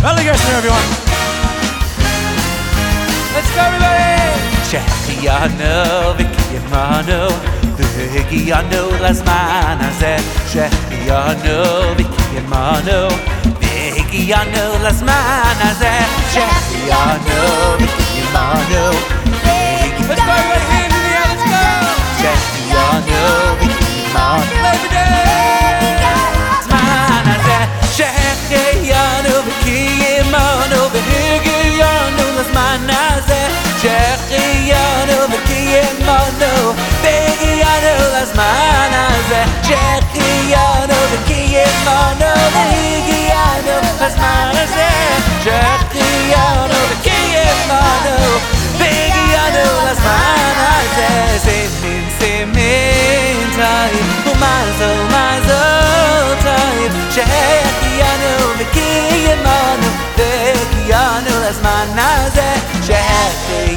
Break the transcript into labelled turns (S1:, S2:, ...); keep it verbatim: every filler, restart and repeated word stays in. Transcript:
S1: Early Gershner, everyone. Let's go, everybody. שהחיינו וקיימנו והגיענו לזמן הזה. שהחיינו וקיימנו והגיענו לזמן הזה. שהחיינו וקיימנו והגיענו לזמן הזה. שהחיינו וקיימנו לזמן הזה. שהחיינו וקיימנו והגיענו לזמן הזה. שהחיינו וקיימנו והגיענו לזמן הזה. שהחיינו וקיימנו והגיענו לזמן הזה. שהחיינו וקיימנו והגיענו לזמן הזה. סימן סימן טעים ומזל מזל טעים. שהחיינו וקיימנו והגיענו לזמן הזה. שהחיינו